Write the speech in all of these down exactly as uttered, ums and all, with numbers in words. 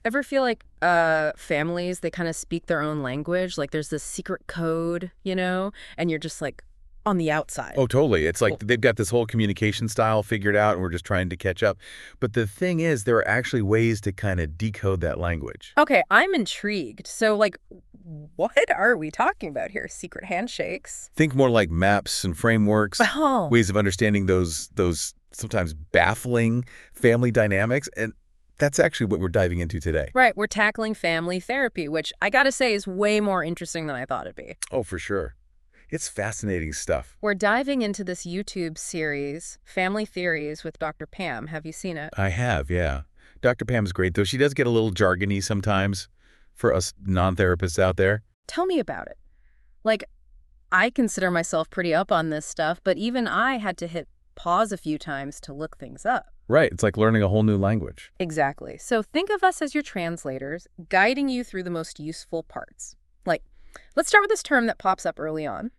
Ever feel like uh families, they kind of speak their own language? Like there's this secret code, you know, and you're just like on the outside. Oh, totally. It's like Cool. they've got this whole communication style figured out, and we're just trying to catch up. But the thing is, there are actually ways to kind of decode that language. Okay, I'm intrigued. So like what are we talking about here? Secret handshakes? Think more like maps and frameworks, Oh. ways of understanding those those sometimes baffling family dynamics, and that's actually what we're diving into today. Right, we're tackling family therapy, which I gotta say is way more interesting than I thought it'd be. Oh, for sure. It's fascinating stuff. We're diving into this YouTube series, Family Theories with Doctor Pam. Have you seen it? I have, yeah. Doctor Pam's great, though. She does get a little jargony sometimes for us non-therapists out there. Tell me about it. Like, I consider myself pretty up on this stuff, but even I had to hit pause a few times to look things up. Right, it's like learning a whole new language. Exactly. So think of us as your translators, guiding you through the most useful parts. Like, let's start with this term that pops up early on.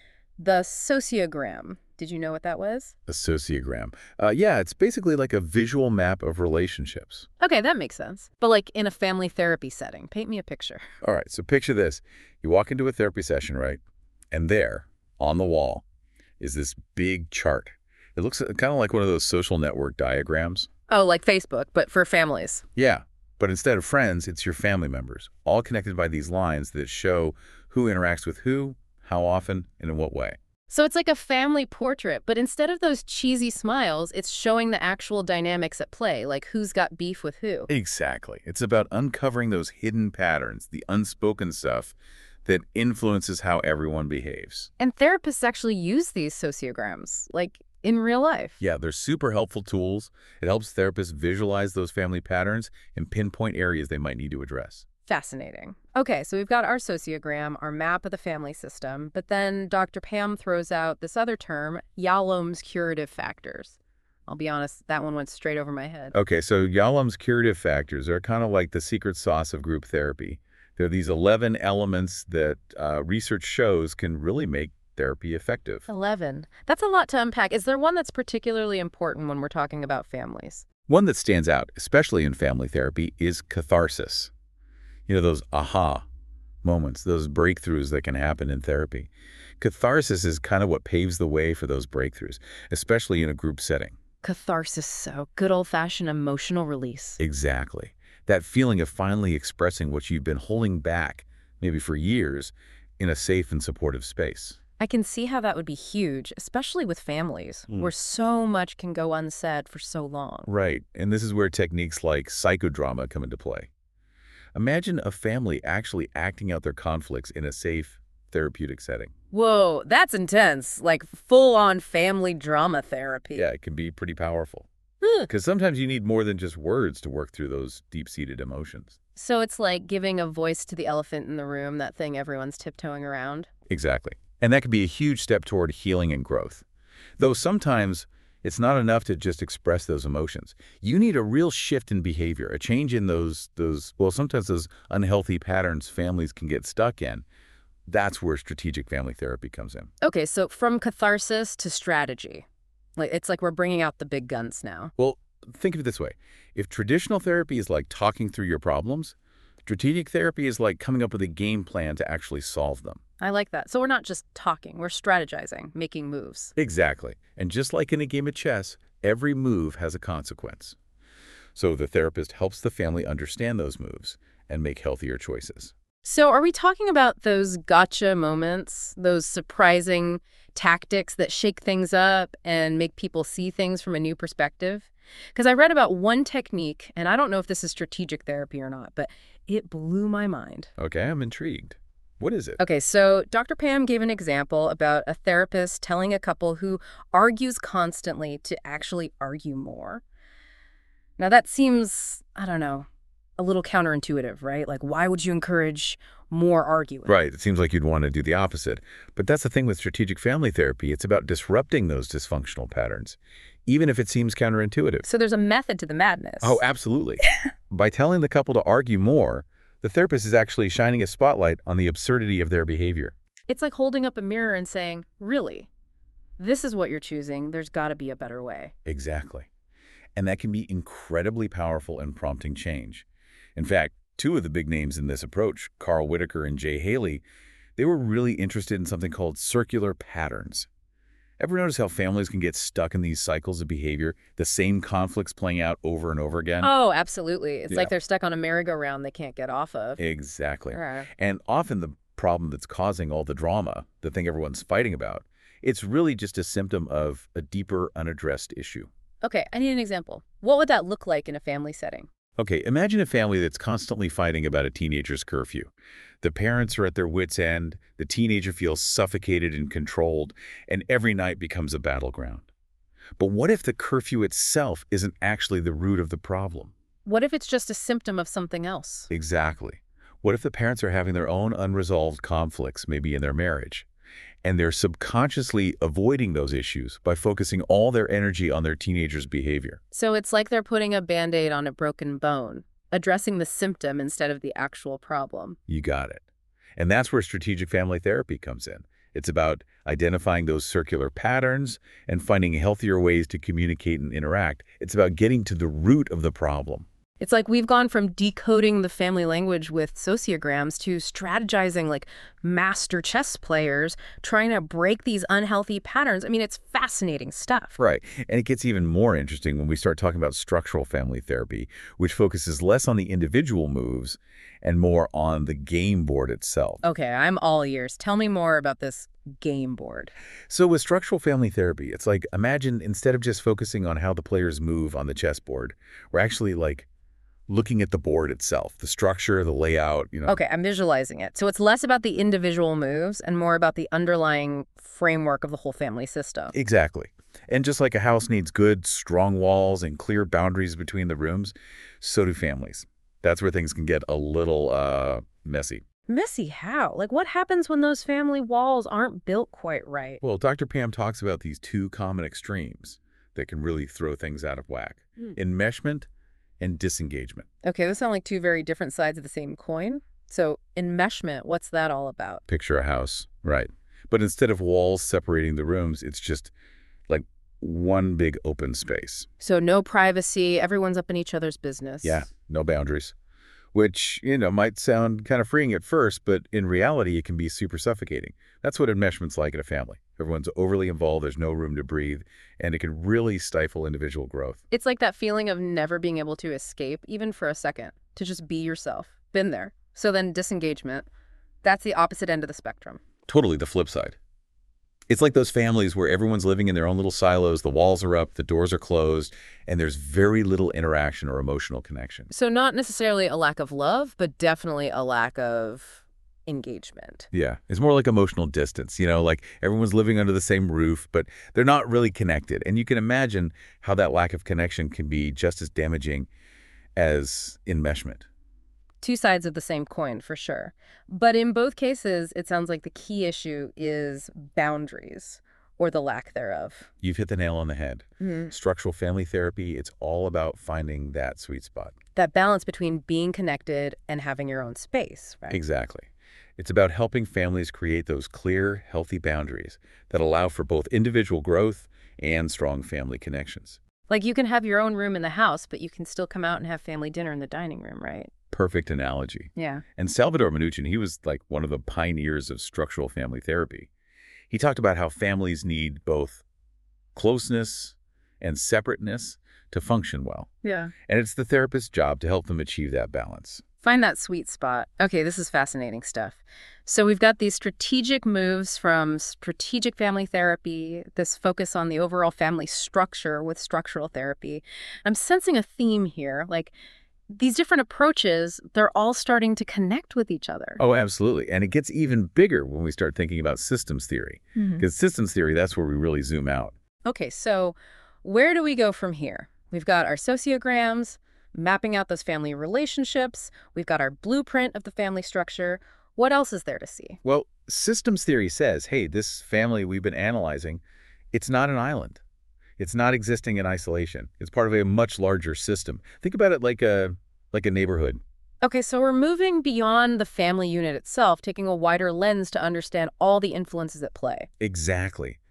The sociogram. Did you know what that was? A sociogram. Uh, yeah, it's basically like a visual map of relationships. Okay, that makes sense. But like in a family therapy setting, paint me a picture. All right, so picture this. You walk into a therapy session, right? And there, on the wall, is this big chart. It looks kind of like one of those social network diagrams. Oh, like Facebook, but for families. Yeah, but instead of friends, it's your family members, all connected by these lines that show who interacts with who, how often, and in what way. So it's like a family portrait, but instead of those cheesy smiles, it's showing the actual dynamics at play, like who's got beef with who. Exactly. It's about uncovering those hidden patterns, the unspoken stuff that influences how everyone behaves. And therapists actually use these sociograms, like in real life. Yeah, they're super helpful tools. It helps therapists visualize those family patterns and pinpoint areas they might need to address. Fascinating. Okay, so we've got our sociogram, our map of the family system, but then Doctor Pam throws out this other term, Yalom's curative factors. I'll be honest, that one went straight over my head. Okay, so Yalom's curative factors are kind of like the secret sauce of group therapy. They're these eleven elements that uh, research shows can really make therapy effective. eleven. That's a lot to unpack. Is there one that's particularly important when we're talking about families? One that stands out, especially in family therapy, is catharsis. You know, those aha moments, those breakthroughs that can happen in therapy. Catharsis is kind of what paves the way for those breakthroughs, especially in a group setting. Catharsis, so good old-fashioned emotional release. Exactly. That feeling of finally expressing what you've been holding back, maybe for years, in a safe and supportive space. I can see how that would be huge, especially with families, Mm. where so much can go unsaid for so long. Right, and this is where techniques like psychodrama come into play. Imagine a family actually acting out their conflicts in a safe, therapeutic setting. Whoa, that's intense. Like full-on family drama therapy. Yeah, it can be pretty powerful. Huh. Because sometimes you need more than just words to work through those deep-seated emotions. So it's like giving a voice to the elephant in the room, that thing everyone's tiptoeing around. Exactly. And that can be a huge step toward healing and growth. Though sometimes it's not enough to just express those emotions. You need a real shift in behavior, a change in those, those well, sometimes those unhealthy patterns families can get stuck in. That's where strategic family therapy comes in. Okay, so from catharsis to strategy. Like it's like we're bringing out the big guns now. Well, think of it this way. If traditional therapy is like talking through your problems, strategic therapy is like coming up with a game plan to actually solve them. I like that. So we're not just talking, we're strategizing, making moves. Exactly. And just like in a game of chess, every move has a consequence. So the therapist helps the family understand those moves and make healthier choices. So are we talking about those gotcha moments, those surprising tactics that shake things up and make people see things from a new perspective? Because I read about one technique, and I don't know if this is strategic therapy or not, but it blew my mind. Okay, I'm intrigued. What is it? Okay, so Doctor Pam gave an example about a therapist telling a couple who argues constantly to actually argue more. Now that seems, I don't know, a little counterintuitive, right? Like, why would you encourage more arguing? Right, it seems like you'd want to do the opposite. But that's the thing with strategic family therapy. It's about disrupting those dysfunctional patterns, even if it seems counterintuitive. So there's a method to the madness. Oh, absolutely. By telling the couple to argue more, the therapist is actually shining a spotlight on the absurdity of their behavior. It's like holding up a mirror and saying, really, this is what you're choosing. There's got to be a better way. Exactly. And that can be incredibly powerful in prompting change. In fact, two of the big names in this approach, Carl Whitaker and Jay Haley, they were really interested in something called circular patterns. Ever notice how families can get stuck in these cycles of behavior, the same conflicts playing out over and over again? Oh, absolutely. It's Yeah. like they're stuck on a merry-go-round they can't get off of. Exactly. Right. And often the problem that's causing all the drama, the thing everyone's fighting about, it's really just a symptom of a deeper, unaddressed issue. Okay, I need an example. What would that look like in a family setting? Okay, imagine a family that's constantly fighting about a teenager's curfew. The parents are at their wits' end, the teenager feels suffocated and controlled, and every night becomes a battleground. But what if the curfew itself isn't actually the root of the problem? What if it's just a symptom of something else? Exactly. What if the parents are having their own unresolved conflicts, maybe in their marriage, and they're subconsciously avoiding those issues by focusing all their energy on their teenager's behavior? So it's like they're putting a Band-Aid on a broken bone, addressing the symptom instead of the actual problem. You got it. And that's where strategic family therapy comes in. It's about identifying those circular patterns and finding healthier ways to communicate and interact. It's about getting to the root of the problem. It's like we've gone from decoding the family language with sociograms to strategizing like master chess players, trying to break these unhealthy patterns. I mean, it's fascinating stuff. Right. And it gets even more interesting when we start talking about structural family therapy, which focuses less on the individual moves and more on the game board itself. Okay, I'm all ears. Tell me more about this game board. So with structural family therapy, it's like, imagine instead of just focusing on how the players move on the chessboard, we're actually like looking at the board itself, the structure, the layout, you know. Okay, I'm visualizing it. So it's less about the individual moves and more about the underlying framework of the whole family system. Exactly. And just like a house needs good, strong walls and clear boundaries between the rooms, so do families. That's where things can get a little uh, messy. Messy how? Like what happens when those family walls aren't built quite right? Well, Doctor Pam talks about these two common extremes that can really throw things out of whack. Hmm. Enmeshment and disengagement. Okay, those sound like two very different sides of the same coin. So enmeshment, what's that all about? Picture a house, right? But instead of walls separating the rooms, it's just like one big open space. So no privacy, everyone's up in each other's business. Yeah, no boundaries. Which, you know, might sound kind of freeing at first, but in reality, it can be super suffocating. That's what enmeshment's like in a family. Everyone's overly involved, there's no room to breathe, and it can really stifle individual growth. It's like that feeling of never being able to escape, even for a second, to just be yourself. Been there. So then disengagement, that's the opposite end of the spectrum. Totally the flip side. It's like those families where everyone's living in their own little silos, the walls are up, the doors are closed, and there's very little interaction or emotional connection. So not necessarily a lack of love, but definitely a lack of engagement. Yeah, it's more like emotional distance, you know, like everyone's living under the same roof, but they're not really connected. And you can imagine how that lack of connection can be just as damaging as enmeshment. Two sides of the same coin, for sure. But in both cases, it sounds like the key issue is boundaries, or the lack thereof. You've hit the nail on the head. Mm-hmm. Structural family therapy, it's all about finding that sweet spot. That balance between being connected and having your own space, right? Exactly. It's about helping families create those clear, healthy boundaries that allow for both individual growth and strong family connections. Like you can have your own room in the house, but you can still come out and have family dinner in the dining room, right? Perfect analogy. Yeah. And Salvador Minuchin, he was like one of the pioneers of structural family therapy. He talked about how families need both closeness and separateness to function well. Yeah. And it's the therapist's job to help them achieve that balance. Find that sweet spot. Okay, this is fascinating stuff. So we've got these strategic moves from strategic family therapy, this focus on the overall family structure with structural therapy. I'm sensing a theme here, like these different approaches, they're all starting to connect with each other. Oh, absolutely. And it gets even bigger when we start thinking about systems theory. Mm-hmm. Because systems theory, that's where we really zoom out. Okay, so where do we go from here? We've got our sociograms, mapping out those family relationships. We've got our blueprint of the family structure. What else is there to see? Well, systems theory says, hey, this family we've been analyzing, it's not an island. It's not existing in isolation. It's part of a much larger system. Think about it like a like a neighborhood. Okay, so we're moving beyond the family unit itself, taking a wider lens to understand all the influences at play. Exactly.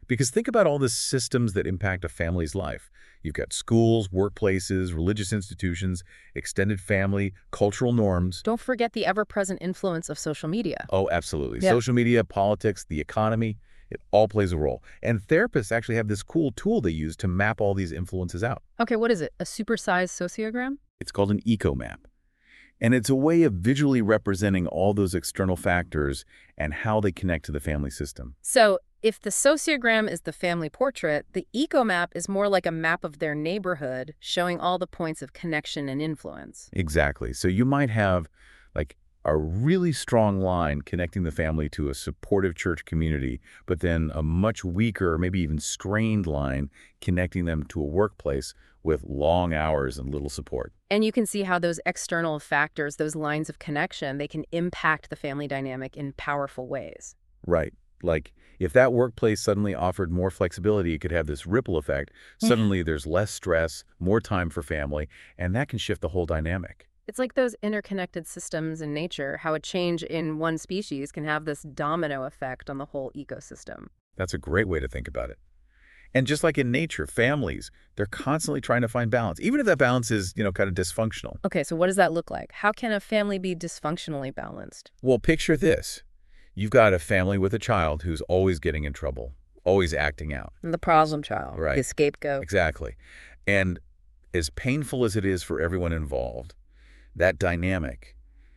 Because think about all the systems that impact a family's life. You've got schools, workplaces, religious institutions, extended family, cultural norms. Don't forget the ever-present influence of social media. Oh, absolutely. Yeah. Social media, politics, the economy, it all plays a role. And therapists actually have this cool tool they use to map all these influences out. Okay, what is it? A supersized sociogram? It's called an eco map. And it's a way of visually representing all those external factors and how they connect to the family system. So if the sociogram is the family portrait, the ecomap is more like a map of their neighborhood, showing all the points of connection and influence. Exactly. So you might have like a really strong line connecting the family to a supportive church community, but then a much weaker, maybe even strained line connecting them to a workplace with long hours and little support. And you can see how those external factors, those lines of connection, they can impact the family dynamic in powerful ways. Right. Like, if that workplace suddenly offered more flexibility, it could have this ripple effect. Suddenly, there's less stress, more time for family, and that can shift the whole dynamic. It's like those interconnected systems in nature, how a change in one species can have this domino effect on the whole ecosystem. That's a great way to think about it. And just like in nature, families, they're constantly trying to find balance, even if that balance is, you know, kind of dysfunctional. Okay, so what does that look like? How can a family be dysfunctionally balanced? Well, picture this. You've got a family with a child who's always getting in trouble, always acting out. The problem child, Right. the scapegoat. Exactly. And as painful as it is for everyone involved, that dynamic,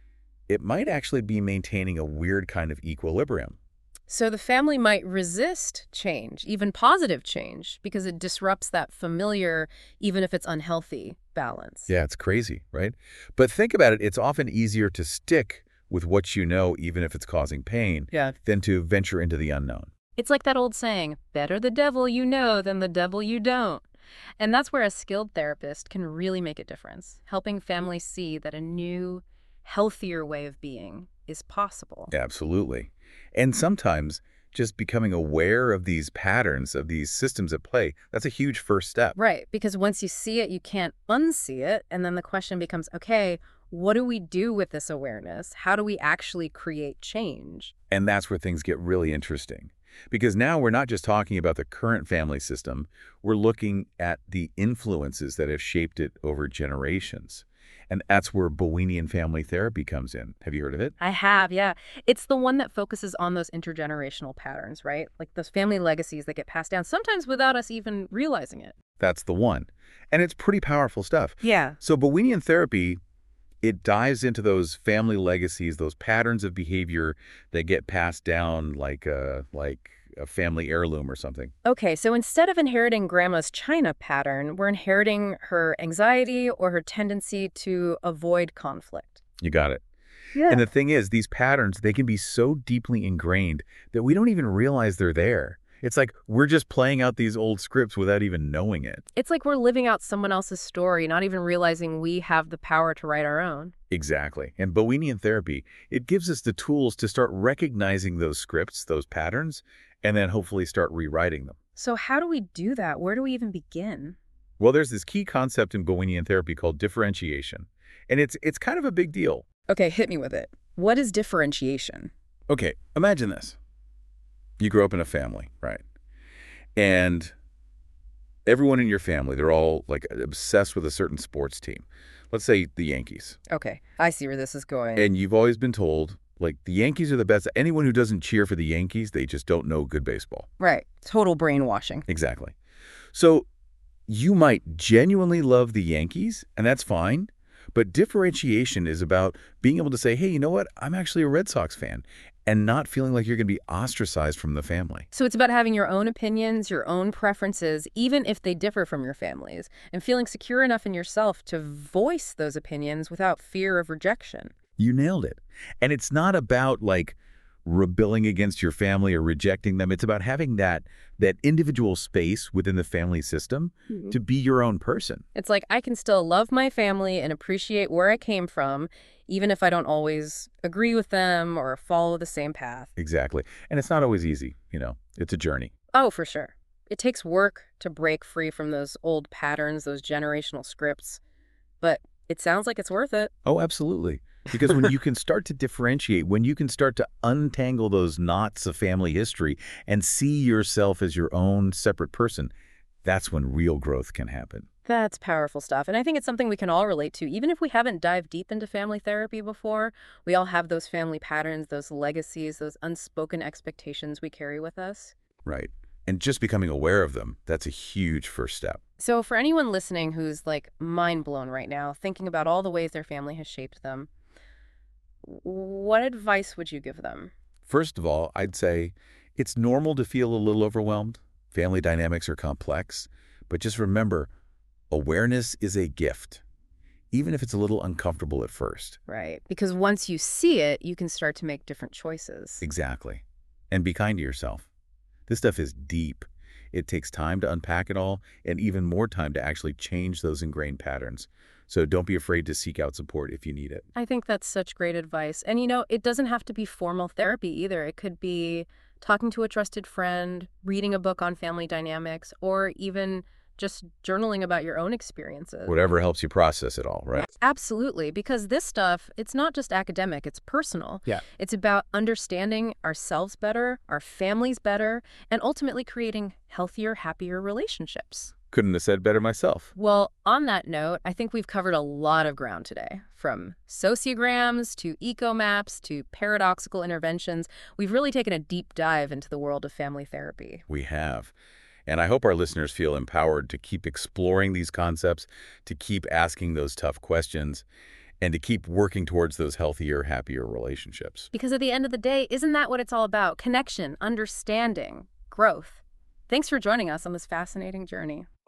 it might actually be maintaining a weird kind of equilibrium. So the family might resist change, even positive change, because it disrupts that familiar, even if it's unhealthy, balance. Yeah, it's crazy, right? But think about it, it's often easier to stick with what you know, even if it's causing pain, Yeah. than to venture into the unknown. It's like that old saying, better the devil you know than the devil you don't. And that's where a skilled therapist can really make a difference, helping families see that a new, healthier way of being is possible. Absolutely. And sometimes just becoming aware of these patterns, of these systems at play, that's a huge first step. Right, because once you see it, you can't unsee it. And then the question becomes, okay, what do we do with this awareness? How do we actually create change? And that's where things get really interesting. Because now we're not just talking about the current family system, we're looking at the influences that have shaped it over generations. And that's where Bowenian family therapy comes in. Have you heard of it? I have, yeah. It's the one that focuses on those intergenerational patterns, right? Like those family legacies that get passed down, sometimes without us even realizing it. That's the one. And it's pretty powerful stuff. Yeah. So Bowenian therapy, it dives into those family legacies, those patterns of behavior that get passed down like a, like a family heirloom or something. Okay, so instead of inheriting grandma's China pattern, we're inheriting her anxiety or her tendency to avoid conflict. You got it. Yeah. And the thing is, these patterns, they can be so deeply ingrained that we don't even realize they're there. It's like we're just playing out these old scripts without even knowing it. It's like we're living out someone else's story, not even realizing we have the power to write our own. Exactly. And Bowenian therapy, it gives us the tools to start recognizing those scripts, those patterns, and then hopefully start rewriting them. So how do we do that? Where do we even begin? Well, there's this key concept in Bowenian therapy called differentiation. And it's it's kind of a big deal. Okay, hit me with it. What is differentiation? Okay, imagine this. You grow up in a family, right? And everyone in your family, they're all like obsessed with a certain sports team. Let's say the Yankees. Okay, I see where this is going. And you've always been told, like, the Yankees are the best. Anyone who doesn't cheer for the Yankees, they just don't know good baseball. Right, total brainwashing. Exactly. So you might genuinely love the Yankees, and that's fine. But differentiation is about being able to say, hey, you know what? I'm actually a Red Sox fan, and not feeling like you're going to be ostracized from the family. So it's about having your own opinions, your own preferences, even if they differ from your family's, and feeling secure enough in yourself to voice those opinions without fear of rejection. You nailed it. And it's not about like rebelling against your family or rejecting them. It's about having that that individual space within the family system Mm-hmm. to be your own person. It's like I can still love my family and appreciate where I came from, even if I don't always agree with them or follow the same path. Exactly. And it's not always easy, you know. It's a journey. Oh, for sure. It takes work to break free from those old patterns, those generational scripts. But it sounds like it's worth it. Oh, absolutely. Because when you can start to differentiate, when you can start to untangle those knots of family history and see yourself as your own separate person, that's when real growth can happen. That's powerful stuff. And I think it's something we can all relate to. Even if we haven't dived deep into family therapy before, we all have those family patterns, those legacies, those unspoken expectations we carry with us. Right. And just becoming aware of them, that's a huge first step. So for anyone listening who's like mind blown right now, thinking about all the ways their family has shaped them, what advice would you give them? First of all, I'd say it's normal to feel a little overwhelmed. Family dynamics are complex. But just remember, awareness is a gift, even if it's a little uncomfortable at first. Right. Because once you see it, you can start to make different choices. Exactly. And be kind to yourself. This stuff is deep. It takes time to unpack it all, and even more time to actually change those ingrained patterns. So don't be afraid to seek out support if you need it. I think that's such great advice. And, you know, it doesn't have to be formal therapy either. It could be talking to a trusted friend, reading a book on family dynamics, or even just journaling about your own experiences. Whatever helps you process it all, right? Absolutely, because this stuff, it's not just academic, it's personal. Yeah. It's about understanding ourselves better, our families better, and ultimately creating healthier, happier relationships. Couldn't have said better myself. Well, on that note, I think we've covered a lot of ground today. From sociograms to eco-maps to paradoxical interventions, we've really taken a deep dive into the world of family therapy. We have. And I hope our listeners feel empowered to keep exploring these concepts, to keep asking those tough questions, and to keep working towards those healthier, happier relationships. Because at the end of the day, isn't that what it's all about? Connection, understanding, growth. Thanks for joining us on this fascinating journey.